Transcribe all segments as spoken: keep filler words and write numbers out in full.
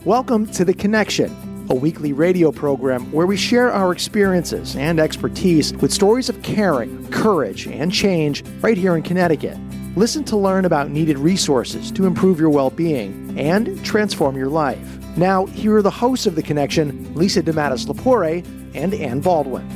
Welcome to The Connection, a weekly radio program where we share our experiences and expertise with stories of caring, courage, and change right here in Connecticut. Listen to learn about needed resources to improve your well-being and transform your life. Now, here are the hosts of The Connection, Lisa DeMatteis-Lepore and Ann Baldwin.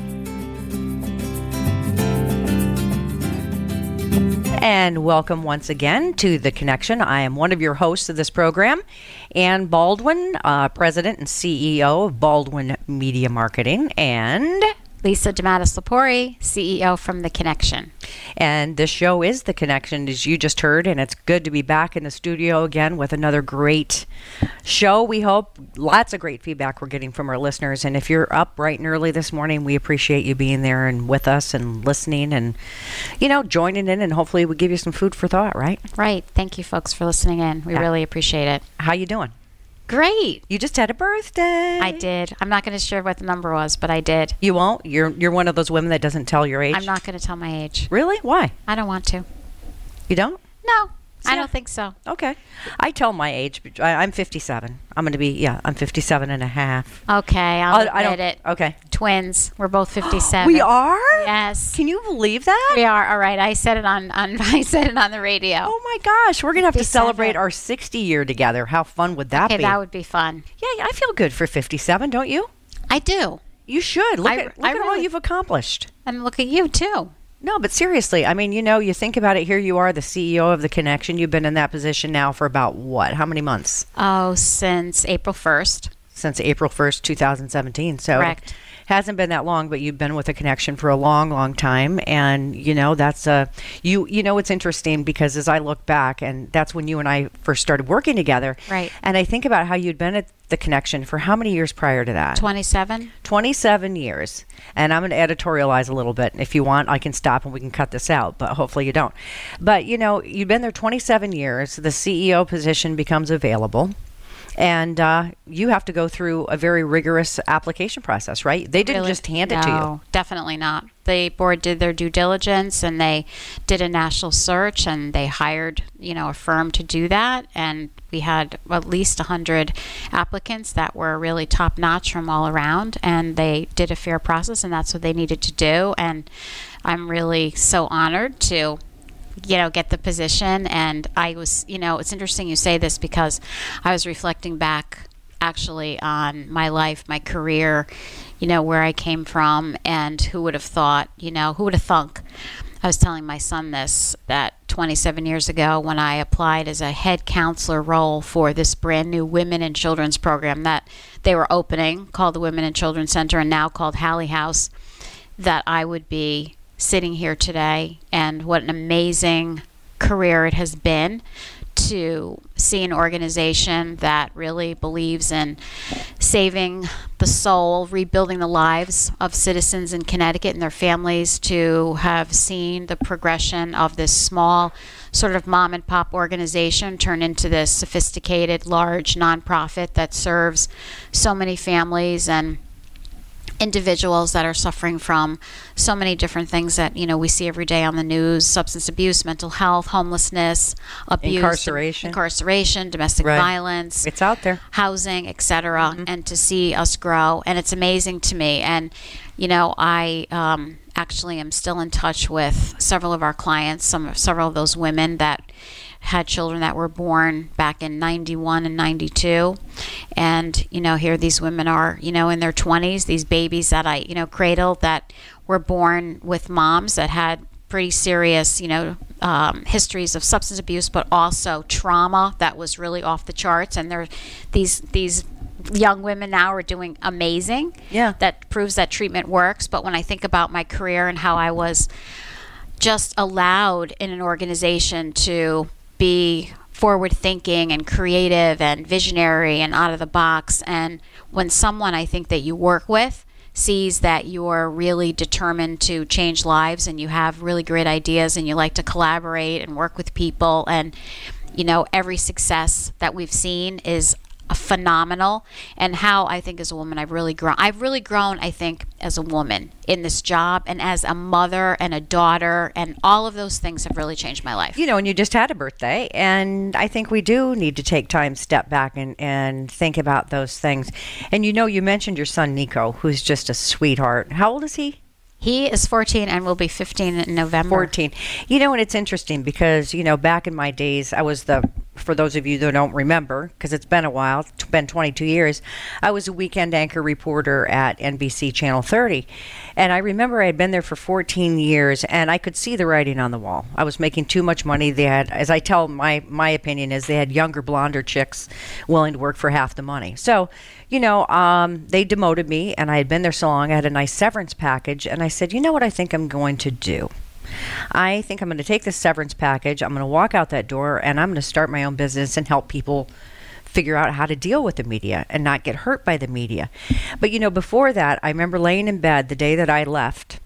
And welcome once again to The Connection. I am one of your hosts of this program, Ann Baldwin, uh, President and C E O of Baldwin Media Marketing, and Lisa DeMatteis-Lepore, C E O from The Connection. And this show is The Connection, as you just heard, and it's good to be back in the studio again with another great show. We hope lots of great feedback we're getting from our listeners. And if you're up bright and early this morning, we appreciate you being there and with us and listening and, you know, joining in, and hopefully we give you some food for thought, right? Right. Thank you, folks, for listening in. We yeah. really appreciate it. How you doing? Great. You just had a birthday. I did. I'm not going to share what the number was, but I did. You won't? You're you're one of those women that doesn't tell your age? I'm not going to tell my age. Really? Why? I don't want to. You don't? No. So, I don't think so. Okay. I tell my age. But I, I'm fifty-seven. I'm going to be, yeah, I'm fifty-seven and a half. Okay, I'll I, I admit don't, it. Okay. Twins. We're both fifty-seven. We are? Yes. Can you believe that? We are. All right. I said it on, on I said it on the radio. Oh my gosh. We're going to have to fifty-seven. celebrate our sixty year together. How fun would that okay, be? that would be fun. Yeah, yeah, I feel good for fifty-seven, don't you? I do. You should. Look I- at, look I at all really- you've accomplished. And look at you, too. No, but seriously, I mean, you know, you think about it, here you are, the C E O of The Connection. You've been in that position now for about, what, how many months? Oh, since April first. Since April first, two thousand seventeen. So Correct. it hasn't been that long, but you've been with The Connection for a long, long time. And, you know, that's a, you, you know, it's interesting because as I look back, and that's when you and I first started working together. Right. And I think about how you'd been at The Connection for how many years prior to that? twenty-seven. twenty-seven years. And I'm going to editorialize a little bit. If you want, I can stop and we can cut this out, but hopefully you don't. But, you know, you've been there twenty-seven years. The C E O position becomes available. And uh, you have to go through a very rigorous application process, right? They didn't Really? just hand it no, to you. Definitely not. The board did their due diligence and they did a national search and they hired, you know, a firm to do that. And we had at least one hundred applicants that were really top notch from all around. And they did a fair process, and that's what they needed to do. And I'm really so honored to, you know, get the position. And I was, you know, it's interesting you say this because I was reflecting back actually on my life, my career, you know, where I came from, and who would have thought, you know, who would have thunk. I was telling my son this, that twenty-seven years ago when I applied as a head counselor role for this brand new women and children's program that they were opening, called the Women and Children's Center and now called Hallie House, that I would be sitting here today. And what an amazing career it has been to see an organization that really believes in saving the soul, rebuilding the lives of citizens in Connecticut and their families, to have seen the progression of this small sort of mom and pop organization turn into this sophisticated, large nonprofit that serves so many families and individuals that are suffering from so many different things that, you know, we see every day on the news: substance abuse, mental health, homelessness, abuse, Incarceration. incarceration, domestic Right. violence, It's out there. housing, et cetera. Mm-hmm. And to see us grow, and it's amazing to me. And, you know, I um, actually am still in touch with several of our clients, some several of those women that had children that were born back in ninety-one and ninety-two. And, you know, here these women are, you know, in their twenties, these babies that I, you know, cradled that were born with moms that had pretty serious, you know, um, histories of substance abuse, but also trauma that was really off the charts. And they're, these, these young women now are doing amazing. Yeah. That proves that treatment works. But when I think about my career and how I was just allowed in an organization to be forward thinking and creative and visionary and out of the box, and when someone I think that you work with sees that you're really determined to change lives and you have really great ideas and you like to collaborate and work with people, and, you know, every success that we've seen is a phenomenal, and how I think as a woman I've really grown. I've really grown, I think, as a woman in this job, and as a mother and a daughter, and all of those things have really changed my life. You know, and you just had a birthday, and I think we do need to take time, step back, and, and think about those things. And you know, you mentioned your son Nico, who's just a sweetheart. How old is he? He is fourteen and will be fifteen in November. fourteen. You know, and it's interesting because, you know, back in my days, I was the, for those of you that don't remember, because it's been a while, it's been twenty-two years, I was a weekend anchor reporter at N B C Channel thirty. And I remember I had been there for fourteen years, and I could see the writing on the wall. I was making too much money. They had, as I tell my, my opinion is, they had younger, blonder chicks willing to work for half the money. So, you know, um, they demoted me, and I had been there so long, I had a nice severance package, and I said, you know what I think I'm going to do? I think I'm going to take this severance package, I'm going to walk out that door, and I'm going to start my own business and help people figure out how to deal with the media and not get hurt by the media. But, you know, before that, I remember laying in bed the day that I left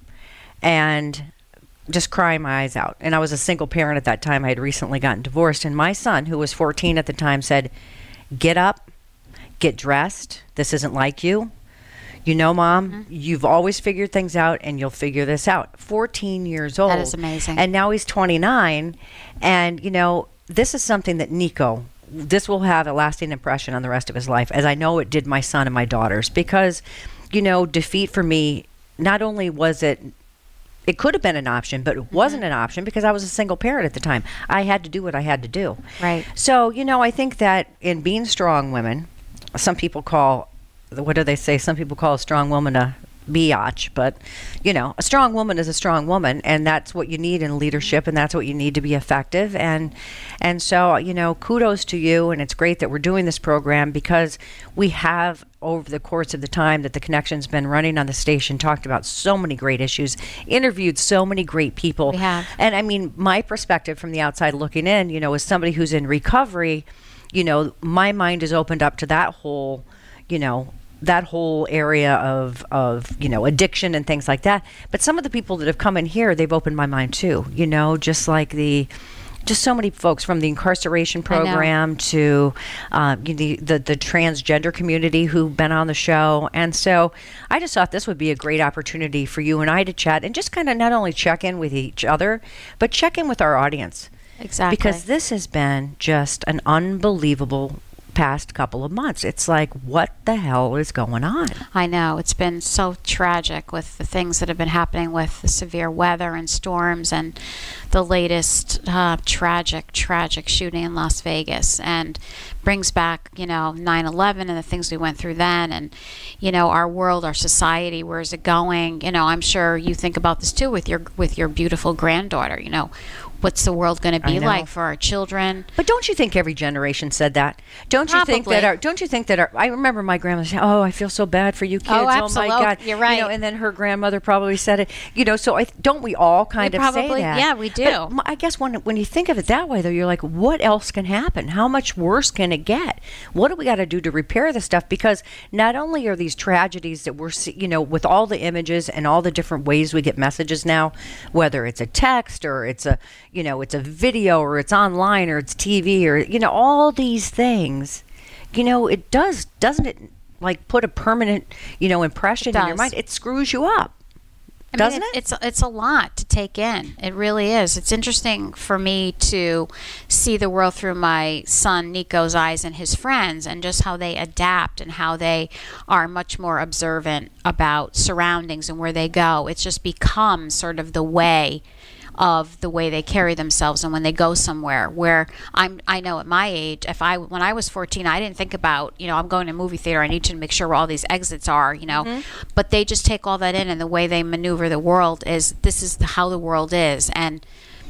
and just crying my eyes out. And I was a single parent at that time. I had recently gotten divorced, and my son, who was fourteen at the time, said, get up, get dressed. This isn't like you. You know, Mom, mm-hmm. you've always figured things out, and you'll figure this out. fourteen years old. That is amazing. And now he's twenty-nine. And, you know, this is something that Nico, this will have a lasting impression on the rest of his life, as I know it did my son and my daughters. Because, you know, defeat for me, not only was it, it could have been an option, but it mm-hmm. wasn't an option because I was a single parent at the time. I had to do what I had to do. Right. So, you know, I think that in being strong women, some people call, what do they say? Some people call a strong woman a biatch, but, you know, a strong woman is a strong woman, and that's what you need in leadership, and that's what you need to be effective. And and so, you know, kudos to you, and it's great that we're doing this program because we have, over the course of the time that the Connection's been running on the station, talked about so many great issues, interviewed so many great people. We have. And I mean, my perspective from the outside looking in, you know, as somebody who's in recovery, you know, my mind is opened up to that whole, you know, that whole area of, of, you know, addiction and things like that. But some of the people that have come in here, they've opened my mind too, you know, just like the, just so many folks from the incarceration program to uh, the, the the transgender community who've been on the show. And so I just thought this would be a great opportunity for you and I to chat and just kind of not only check in with each other, but check in with our audience. Exactly. Because this has been just an unbelievable past couple of months. It's like, what the hell is going on? I know. It's been so tragic with the things that have been happening with the severe weather and storms and the latest uh, tragic, tragic shooting in Las Vegas, and brings back, you know, nine eleven and the things we went through then, and, you know, our world, our society, where is it going? You know, I'm sure you think about this too with your with your beautiful granddaughter. You know, what's the world going to be like for our children? But don't you think every generation said that? Don't Probably. you think that our, don't you think that our, I remember my grandmother saying, oh, I feel so bad for you kids. Oh, oh my absolutely. God. You're right. You know, and then her grandmother probably said it. You know, so I, don't we all kind we of probably, say that? Yeah, we do. But I guess when when you think of it that way, though, you're like, what else can happen? How much worse can it get? What do we got to do to repair this stuff? Because not only are these tragedies that we're, see, you know, with all the images and all the different ways we get messages now, whether it's a text or it's a, you know, it's a video or it's online or it's T V or, you know, all these things, you know, it does, doesn't it, like put a permanent, you know, impression in your mind? It screws you up. I Doesn't mean, it? It's it's a lot to take in. It really is. It's interesting for me to see the world through my son Nico's eyes and his friends, and just how they adapt and how they are much more observant about surroundings and where they go. It's just become sort of the way of the way they carry themselves, and when they go somewhere where I'm I know at my age, if I when I was fourteen, I didn't think about, you know, I'm going to a movie theater, I need to make sure where all these exits are, you know. Mm-hmm. But they just take all that in, and the way they maneuver the world is, this is the, how the world is. And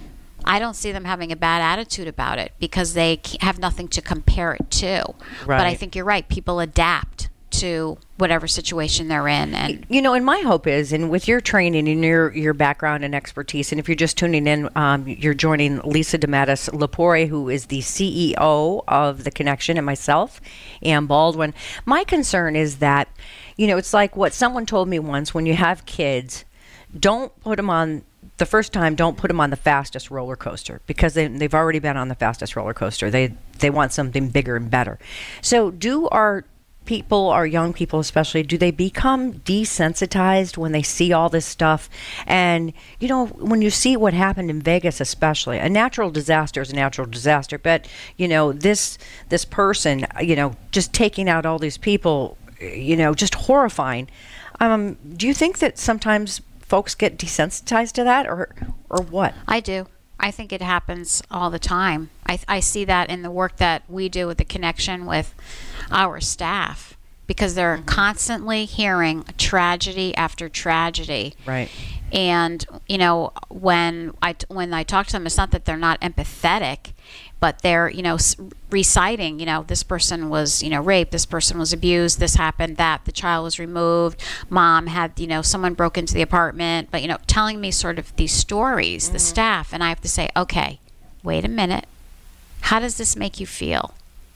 I don't see them having a bad attitude about it because they have nothing to compare it to. Right. But I think you're right, people adapt to whatever situation they're in. And you know, and my hope is, and with your training and your your background and expertise, and if you're just tuning in, um, you're joining Lisa DeMattis Lepore, who is the C E O of The Connection, and myself, Ann Baldwin. My concern is that, you know, it's like what someone told me once: when you have kids, don't put them on the first time, don't put them on the fastest roller coaster because they, they've already been on the fastest roller coaster. They they want something bigger and better. So do our people, our young people especially, do they become desensitized when they see all this stuff? And, you know, when you see what happened in Vegas especially, a natural disaster is a natural disaster. But, you know, this this person, you know, just taking out all these people, you know, just horrifying. Um, do you think that sometimes folks get desensitized to that, or or what? I do. I think it happens all the time. I, I see that in the work that we do with the connection with our staff, because they're mm-hmm. constantly hearing tragedy after tragedy. Right. And, you know, when I, when I talk to them, it's not that they're not empathetic, but they're, you know, reciting, you know, this person was, you know, raped, this person was abused, this happened, that, the child was removed, mom had, you know, someone broke into the apartment, but, you know, telling me sort of these stories, mm-hmm. the staff, and I have to say, okay, wait a minute, how does this make you feel?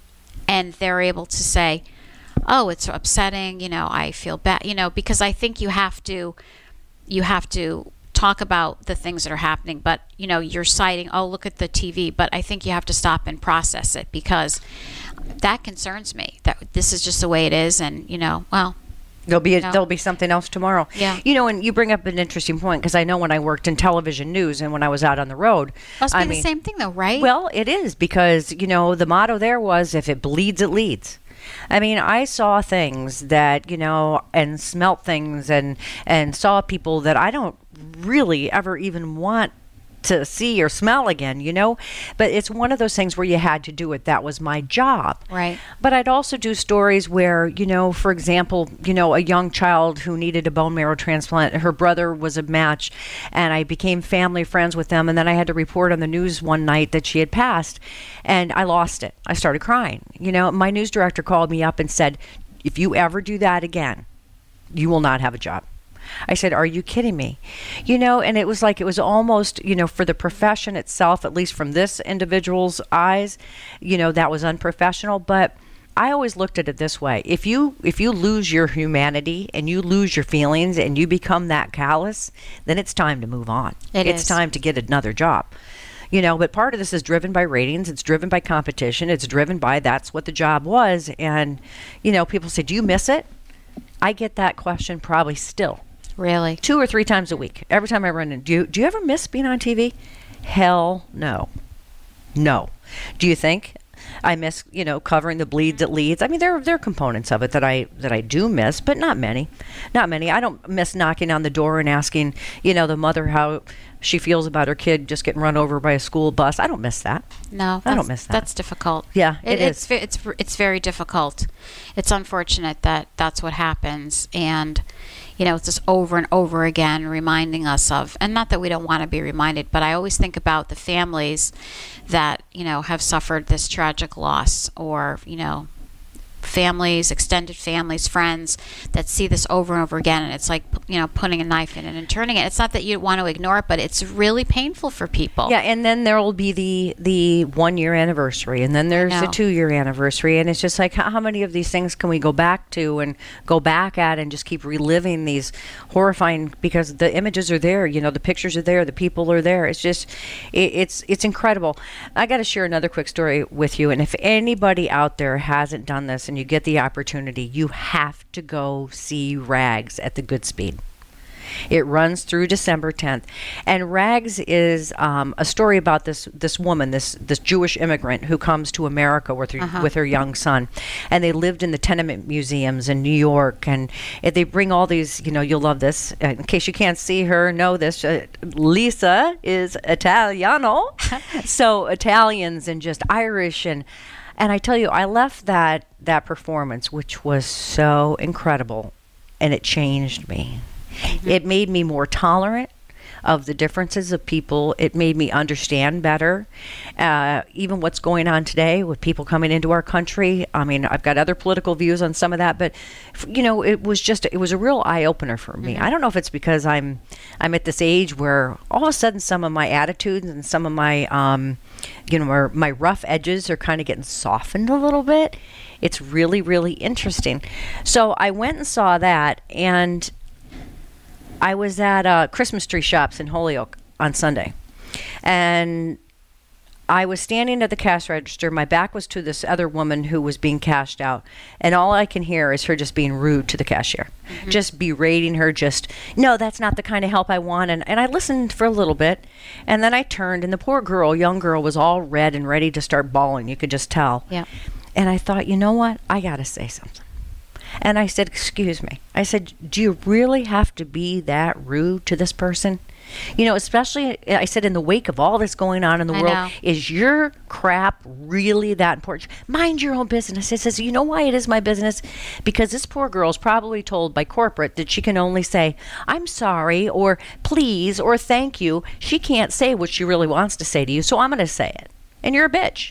And they're able to say, oh, it's upsetting, you know, I feel bad, you know, because I think you have to, you have to talk about the things that are happening, but, you know, you're citing, oh, look at the T V, but I think you have to stop and process it, because that concerns me, that this is just the way it is, and, you know, well, There'll be a, no. there'll be something else tomorrow. Yeah. You know, and you bring up an interesting point, because I know when I worked in television news and when I was out on the road. Must be I the mean, same thing though, right? Well, it is, because, you know, the motto there was, if it bleeds, it leads. I mean, I saw things that, you know, and smelt things and, and saw people that I don't really ever even want to see or smell again, you know, but it's one of those things where you had to do it. That was my job. Right. But I'd also do stories where, you know, for example, you know, a young child who needed a bone marrow transplant, her brother was a match, and I became family friends with them. And then I had to report on the news one night that she had passed, and I lost it. I started crying. You know, my news director called me up and said, if you ever do that again, you will not have a job. I said, are you kidding me? You know, and it was like, it was almost, you know, for the profession itself, at least from this individual's eyes, you know, that was unprofessional. But I always looked at it this way. If you if you lose your humanity and you lose your feelings and you become that callous, then it's time to move on. It it's is. time to get another job. You know, but part of this is driven by ratings. It's driven by competition. It's driven by that's what the job was. And, you know, people say, do you miss it? I get that question probably still. Really? Two or three times a week. Every time I run in. Do you, do you ever miss being on T V? Hell no. No. Do you think I miss, you know, covering the bleeds it leads? I mean, there, there are components of it that I that I do miss, but not many. Not many. I don't miss knocking on the door and asking, you know, the mother how she feels about her kid just getting run over by a school bus. I don't miss that. No, I don't miss that. That's difficult. Yeah, it, it it's is. ve- It's it's very difficult. It's unfortunate that that's what happens, and you know, it's just over and over again reminding us of, and not that we don't want to be reminded, but I always think about the families that, you know, have suffered this tragic loss, or, you know, families, extended families, friends that see this over and over again, and it's like, you know, putting a knife in it and turning it. It's not that you want to ignore it, but it's really painful for people. Yeah, and then there will be the the one year anniversary, and then there's the two year anniversary, and it's just like, how, how many of these things can we go back to and go back at and just keep reliving these horrifying, because the images are there, you know, the pictures are there, the people are there. It's just, it, it's it's incredible. I got to share another quick story with you, and if anybody out there hasn't done this and you get the opportunity, you have to go see Rags at the Goodspeed. It runs through December tenth, and Rags is um, a story about this this woman, this this Jewish immigrant who comes to America with her Uh-huh. with her young son, and they lived in the tenement museums in New York, and uh, they bring all these, you know, you'll love this. Uh, in case you can't see her, know this. Uh, Lisa is Italiano, so Italians and just Irish, and and I tell you, I left that that performance, which was so incredible, and it changed me. Mm-hmm. It made me more tolerant of the differences of people. It made me understand better, uh, even what's going on today with people coming into our country. I mean, I've got other political views on some of that, but f- you know, it was just, it was a real eye opener for me. Mm-hmm. I don't know if it's because I'm, I'm at this age where all of a sudden some of my attitudes and some of my, um, you know, my, my rough edges are kind of getting softened a little bit. It's really, really interesting. So I went and saw that, and I was at uh, Christmas tree shops in Holyoke, on Sunday. And I was standing at the cash register. My back was to this other woman who was being cashed out. And all I can hear is her just being rude to the cashier. Mm-hmm. Just berating her, just, no, that's not the kind of help I want. And, and I listened for a little bit. And then I turned, and the poor girl, young girl, was all red and ready to start bawling. You could just tell. Yeah. And I thought, you know what? I got to say something. And I said, excuse me. I said, do you really have to be that rude to this person? You know, especially, I said, in the wake of all this going on in the I world, know. is your crap really that important? Mind your own business. I says, you know why it is my business? Because this poor girl is probably told by corporate that she can only say, I'm sorry, or please, or thank you. She can't say what she really wants to say to you, so I'm going to say it. And you're a bitch.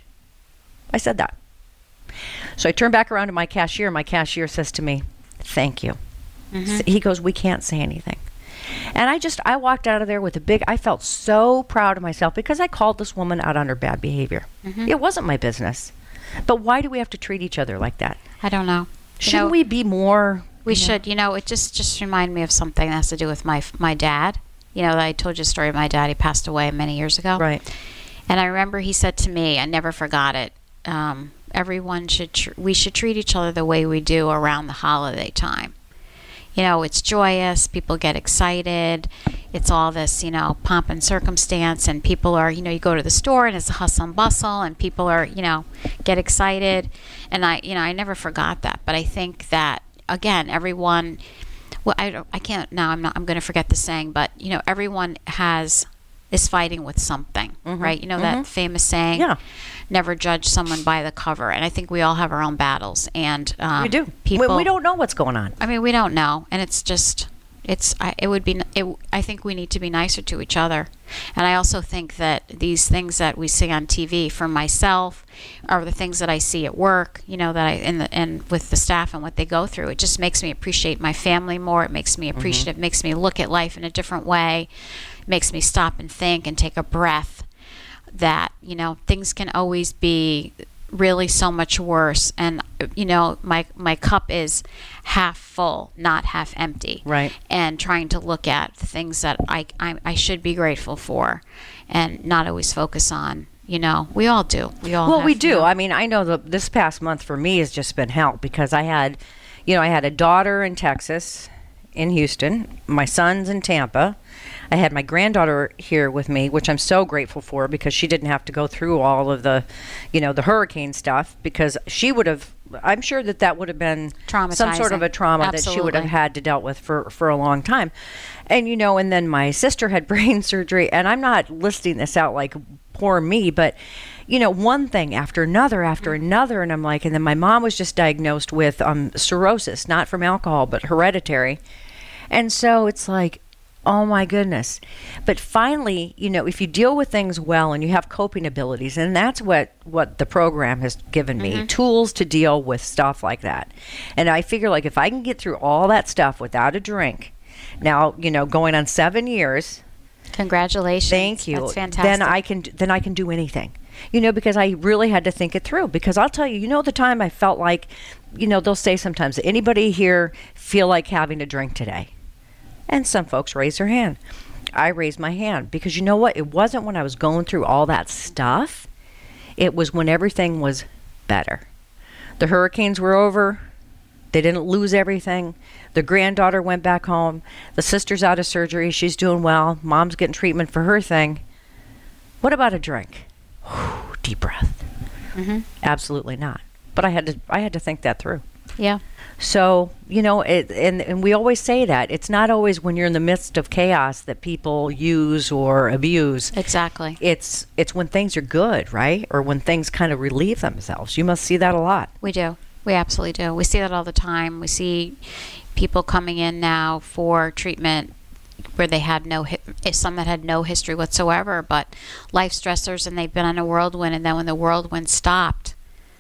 I said that. So I turn back around to my cashier. My cashier says to me, thank you. Mm-hmm. He goes, we can't say anything. And I just, I walked out of there with a big, I felt so proud of myself because I called this woman out on her bad behavior. Mm-hmm. It wasn't my business. But why do we have to treat each other like that? I don't know. Shouldn't you know, we be more? We you know? should. You know, it just, just reminded me of something that has to do with my my dad. You know, I told you a story of my dad. He passed away many years ago. Right. And I remember he said to me, I never forgot it, um, everyone should, tr- we should treat each other the way we do around the holiday time. You know, it's joyous, people get excited, it's all this, you know, pomp and circumstance, and people are, you know, you go to the store and it's a hustle and bustle, and people are, you know, get excited. And I, you know, I never forgot that. But I think that, again, everyone, well, I, don't, I can't, now I'm not, I'm going to forget the saying, but, you know, everyone has, is fighting with something, mm-hmm. right? You know, mm-hmm. that famous saying, yeah. never judge someone by the cover. And I think we all have our own battles. And um, we do. People, we, we don't know what's going on. I mean, we don't know. And it's just, it's, I, it would be, it, I think we need to be nicer to each other. And I also think that these things that we see on T V from myself are the things that I see at work, you know, that I, in the, and with the staff and what they go through. It just makes me appreciate my family more. It makes me appreciate, mm-hmm. it makes me look at life in a different way. It makes me stop and think and take a breath. That, you know, things can always be really so much worse. And, you know, my my cup is half full, not half empty. Right. And trying to look at the things that I, I, I should be grateful for and not always focus on, you know, we all do. We all Well, have, we do. You know, I mean, I know that this past month for me has just been hell because I had, you know, I had a daughter in Texas, in Houston, my son's in Tampa. I had my granddaughter here with me, which I'm so grateful for because she didn't have to go through all of the, you know, the hurricane stuff because she would have, I'm sure that that would have been some sort of a trauma Absolutely. that she would have had to dealt with for, for a long time. And, you know, and then my sister had brain surgery, and I'm not listing this out like poor me, but, you know, one thing after another after mm-hmm. another. And I'm like, and then my mom was just diagnosed with um, cirrhosis, not from alcohol, but hereditary. And so it's like, oh my goodness. But finally, you know, if you deal with things well and you have coping abilities, and that's what, what the program has given me, mm-hmm. tools to deal with stuff like that. And I figure like if I can get through all that stuff without a drink, now, you know, going on seven years. Congratulations. Thank you. That's fantastic. Then I can, then I can do anything. You know, because I really had to think it through. Because I'll tell you, you know, the time I felt like, you know, they'll say sometimes, anybody here feel like having a drink today? And some folks raise their hand. I raised my hand because you know what? It wasn't when I was going through all that stuff. It was when everything was better. The hurricanes were over. They didn't lose everything. The granddaughter went back home. The sister's out of surgery. She's doing well. Mom's getting treatment for her thing. What about a drink? Whew, deep breath. Mm-hmm. Absolutely not. But I had to. I had to think that through. Yeah. So, you know, it, and, and we always say that. It's not always when you're in the midst of chaos that people use or abuse. Exactly. It's it's when things are good, right? Or when things kind of relieve themselves. You must see that a lot. We do. We absolutely do. We see that all the time. We see people coming in now for treatment where they had no, hi- some that had no history whatsoever, but life stressors, and they've been on a whirlwind, and then when the whirlwind stopped,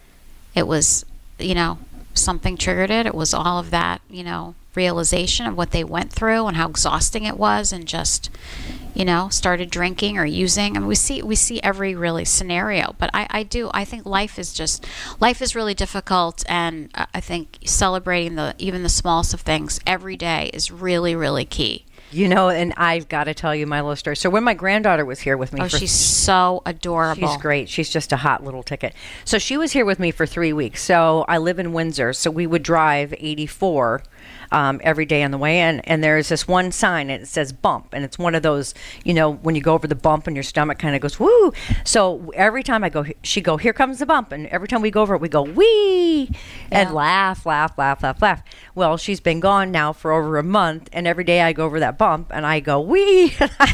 it was, you know, something triggered it. It was all of that, you know, realization of what they went through and how exhausting it was, and just, you know, started drinking or using. I mean, we see we see every really scenario. But I, I do I think life is just life is really difficult, and I think celebrating the even the smallest of things every day is really really key. You know, and I've got to tell you my little story. So when my granddaughter was here with me, Oh, for she's so adorable. She's great. She's just a hot little ticket. So she was here with me for three weeks. So I live in Windsor. So we would drive eighty-four um, every day on the way in. And there's this one sign and it says bump. And it's one of those, you know, when you go over the bump and your stomach kind of goes, woo. So every time I go, she go, here comes the bump. And every time we go over it, we go, wee. And Yeah. laugh, laugh, laugh, laugh, laugh. Well, she's been gone now for over a month. And every day I go over that bump and I go, wee.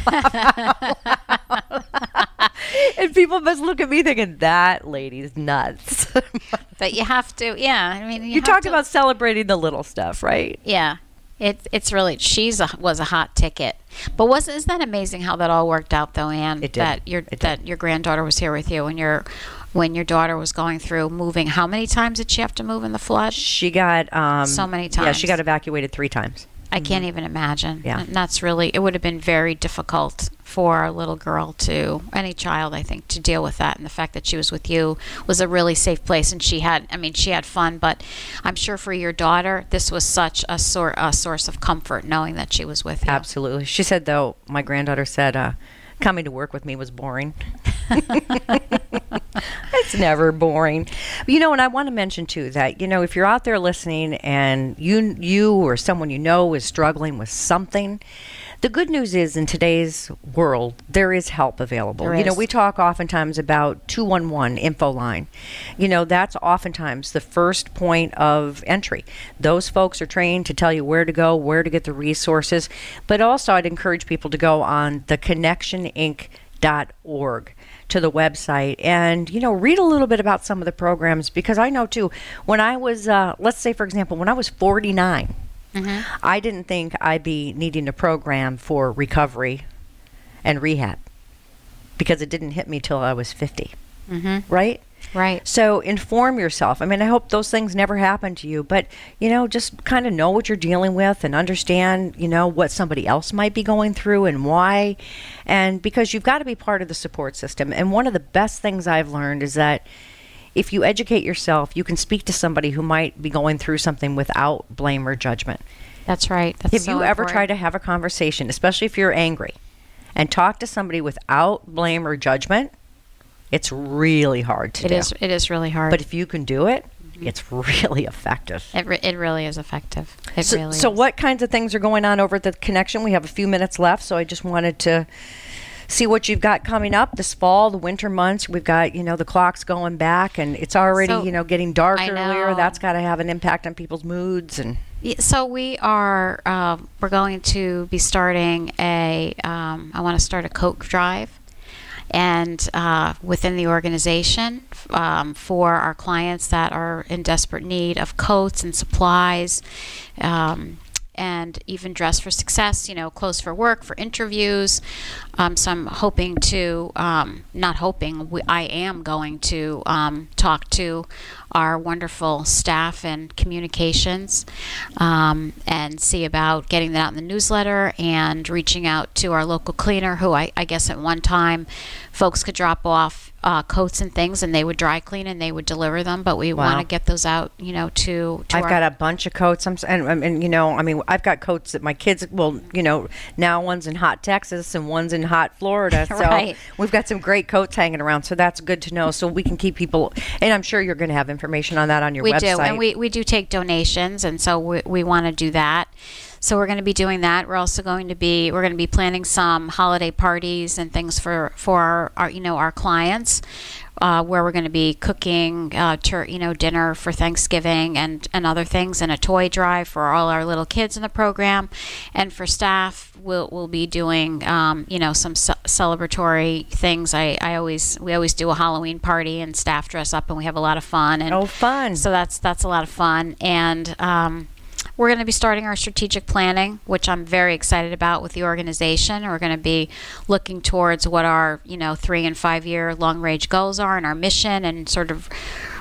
And people must look at me thinking, that lady's nuts. But you have to, yeah. I mean, you, You have talked to- about celebrating the little stuff, right? Yeah, it, it's really, she's a, was a hot ticket. But was isn't that amazing how that all worked out, though, Anne? It did. That your It did. that your granddaughter was here with you, and your when your daughter was going through moving. How many times did she have to move in the flood? She got um, So many Yeah, she times. got evacuated three times. I can't even imagine. Yeah. And that's really, it would have been very difficult for a little girl to, any child, I think, to deal with that. And the fact that she was with you was a really safe place. And she had, I mean, she had fun, but I'm sure for your daughter, this was such a, sor- a source of comfort knowing that she was with you. Absolutely. She said, though, my granddaughter said, uh, coming to work with me was boring. It's never boring. You know, and I want to mention too that, you know, if you're out there listening and you you or someone you know is struggling with something, the good news is in today's world, there is help available. There you know, is. we talk oftentimes about two one one info line. You know, that's oftentimes the first point of entry. Those folks are trained to tell you where to go, where to get the resources. But also I'd encourage people to go on the connection inc dot org to the website and, you know, read a little bit about some of the programs, because I know too, when I was, uh, let's say, for example, when I was forty-nine, Mhm. I didn't think I'd be needing a program for recovery and rehab because it didn't hit me till I was fifty, Mhm. right? Right. So inform yourself. I mean, I hope those things never happen to you, but, you know, just kind of know what you're dealing with and understand, you know, what somebody else might be going through and why. And because you've got to be part of the support system. And one of the best things I've learned is that if you educate yourself, you can speak to somebody who might be going through something without blame or judgment. That's right. That's Have so you ever important. tried to have a conversation, especially if you're angry, and talk to somebody without blame or judgment? It's really hard to It do. is. It is really hard. But if you can do it, it's really effective. It, re- it really is effective. It So, really so is. what kinds of things are going on over at the Connection? We have a few minutes left, so I just wanted to see what you've got coming up this fall, the winter months. We've got, you know, the clock's going back, and it's already, So, you know, getting dark I earlier. know. That's got to have an impact on people's moods. And Yeah, so we are uh, we're going to be starting a um, I want to start a Coke drive, and uh, within the organization um, for our clients that are in desperate need of coats and supplies. Um, and even Dress for Success, you know, clothes for work, for interviews. Um, so I'm hoping to, um, not hoping, we, I am going to um, talk to our wonderful staff and communications um, and see about getting that out in the newsletter and reaching out to our local cleaner, who I, I guess at one time folks could drop off uh, coats and things and they would dry clean and they would deliver them, but we Wow. want to get those out, you know, to, to I've our got a bunch of coats. I'm s- and, and, and you know, I mean, I've got coats that my kids. Well, you know, now one's in hot Texas and one's in hot Florida. So Right. we've got some great coats hanging around. So that's good to know. So we can keep people. And I'm sure you're going to have information on that on your we website. do, and we, we do take donations, and so we, we want to do that. So we're going to be doing that. We're also going to be we're going to be planning some holiday parties and things for for our, our you know our clients, uh, where we're going to be cooking uh, tur- you know dinner for Thanksgiving and and other things, and a toy drive for all our little kids in the program, and for staff we'll we'll be doing um, you know some ce- celebratory things. I, I always we always do a Halloween party and staff dress up and we have a lot of fun. And Oh, fun. so that's that's a lot of fun. And um, we're going to be starting our strategic planning, which I'm very excited about with the organization. We're going to be looking towards what our, you know, three and five year long range goals are and our mission, and sort of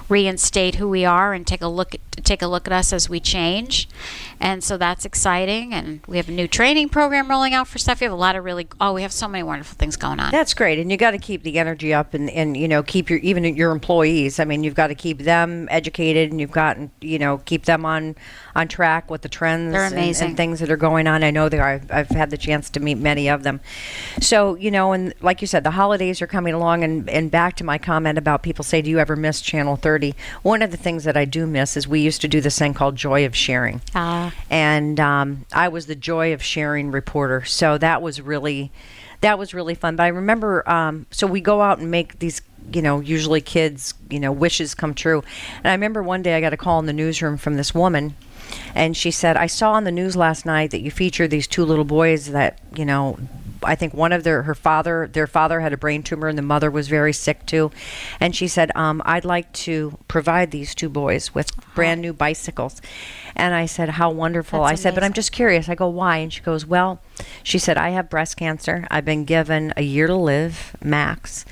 reinstate who we are and take a look at, take a look at us as we change. And so that's exciting. And we have a new training program rolling out for staff. We have a lot of really, oh, we have so many wonderful things going on. That's great. And you got to keep the energy up and, and, you know, keep your, even your employees. I mean, you've got to keep them educated and you've got, you know, keep them on, on track with the trends They're and, amazing. and things that are going on. I know they are. I've, I've had the chance to meet many of them. So, you know, and like you said, the holidays are coming along, and, and back to my comment about people say, do you ever miss Channel thirty? One of the things that I do miss is we used to do this thing called Joy of Sharing. Ah. And um, I was the Joy of Sharing reporter. So that was really, that was really fun. But I remember, um, so we go out and make these, you know, usually kids, you know, wishes come true. And I remember one day I got a call in the newsroom from this woman, and she said, I saw on the news last night that you featured these two little boys that, you know, I think one of their, her father, their father had a brain tumor and the mother was very sick too. And she said, um, I'd like to provide these two boys with brand new bicycles. And I said, how wonderful. That's I said, but I'm amazing. just curious. I go, why? And she goes, well, she said, I have breast cancer. I've been given a year to live, max.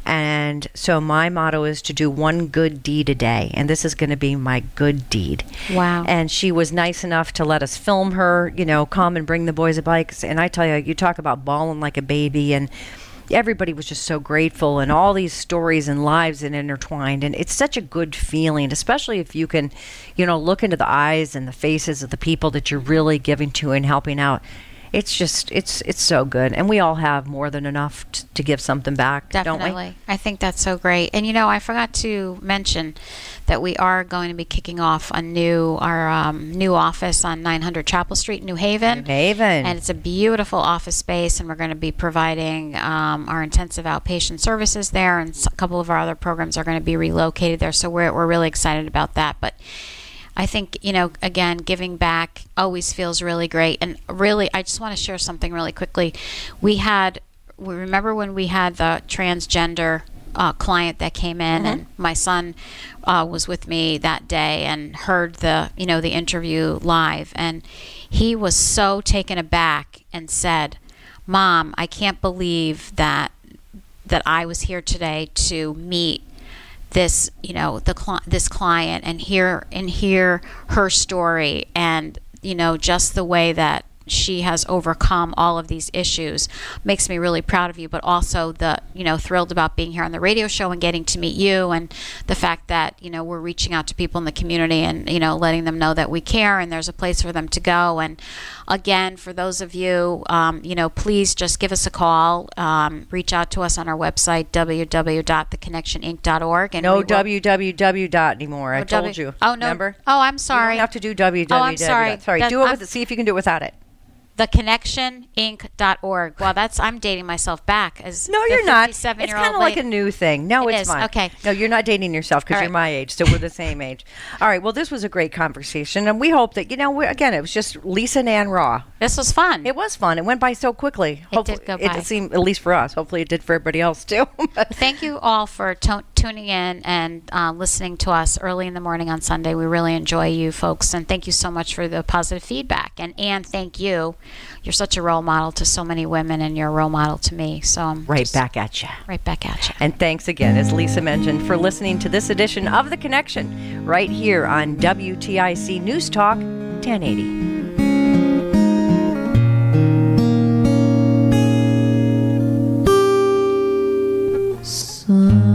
And so my motto is to do one good deed a day. And this is going to be my good deed. Wow. And she was nice enough to let us film her, you know, come and bring the boys a bikes. And I tell you, you talk about bawling like a baby, and everybody was just so grateful, and all these stories and lives and intertwined. And it's such a good feeling, especially if you can, you know, look into the eyes and the faces of the people that you're really giving to and helping out. It's just, it's it's so good. And we all have more than enough t- to give something back, Definitely. don't we? I think that's so great. And, you know, I forgot to mention that we are going to be kicking off a new, our um, new office on nine hundred Chapel Street, New Haven. New Haven. And it's a beautiful office space, and we're going to be providing um, our intensive outpatient services there, and s- a couple of our other programs are going to be relocated there. So we're we're really excited about that. But I think, you know, again, giving back always feels really great. And really, I just want to share something really quickly. We had, we remember when we had the transgender uh, client that came in, Mm-hmm. and my son uh, was with me that day and heard the, you know, the interview live, and he was so taken aback and said, Mom, I can't believe that that I was here today to meet this, you know, the cli- this client and hear and hear her story, and, you know, just the way that she has overcome all of these issues makes me really proud of you, but also the, you know, thrilled about being here on the radio show and getting to meet you, and the fact that, you know, we're reaching out to people in the community and, you know, letting them know that we care and there's a place for them to go. And again, for those of you, um, you know, please just give us a call, um, reach out to us on our website, w w w dot the connection inc dot org. And No we will- www dot anymore. I Oh, told W- you. Oh, no. Remember? Oh, I'm You sorry. don't have to do www. Oh, I'm sorry. Sorry. That- do it I'm- with it. See if you can do it without it. the connection inc dot org. Well, that's, I'm dating myself back as No, the you're not. fifty-seven It's year old kind of like a lady. new thing. No, It it's is. fine. Okay. No, you're not dating yourself because All you're right. my age, so we're the same age. All right. Well, this was a great conversation, and we hope that, you know, we, again, it was just Lisa and Ann Raw. This was fun. It was fun. It went by so quickly. It Hopefully, did go It by. seemed, at least for us. Hopefully, it did for everybody else too. Thank you all for to- tuning in and uh, listening to us early in the morning on Sunday. We really enjoy you folks, and thank you so much for the positive feedback. And Anne, thank you. You're such a role model to so many women, and you're a role model to me. So I'm Right just back at you. right back at you. And thanks again, as Lisa mentioned, for listening to this edition of The Connection right here on W T I C News Talk ten eighty. Sun